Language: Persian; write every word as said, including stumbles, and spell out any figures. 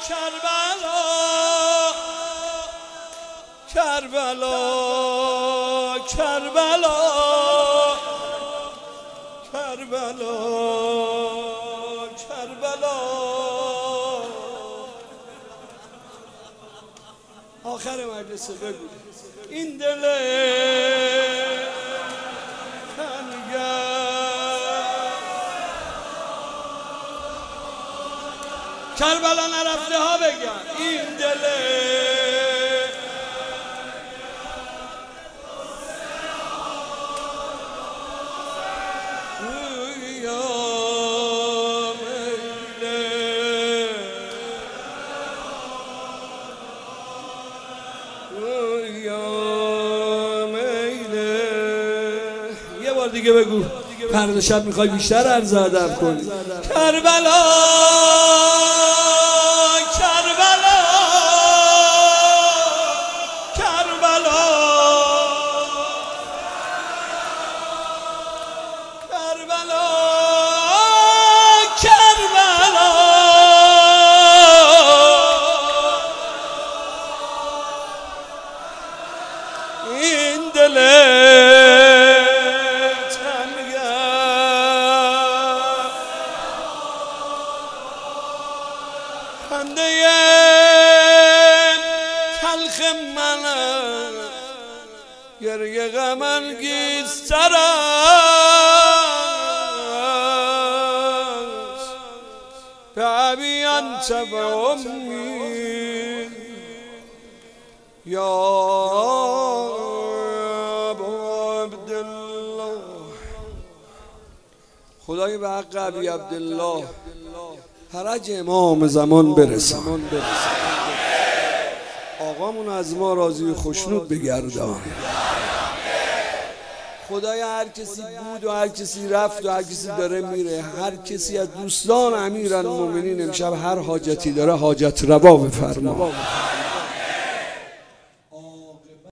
کربلا کربلا کربلا کربلا کربلا آخر مجلس بگو این دل کربلا نرفته ها بگن این دل یه بار دیگه بگو فردا شب میخوای بیشتر عرض ادب کنی کربلا کربلا کربلا کربلا کربلا این دل خنده تلخ من گریه غم انگیزتر است به ابی انت و امی یا ابا عبدالله خدای به حق ابی عبدالله فرج امام زمان برسه آقامون از ما راضی و خوشنود بگردان خدای هر کسی بود و هر کسی رفت و هر کسی داره میره هر کسی از دوستان امیرالمومنین امشب هر حاجتی داره حاجت روا بفرما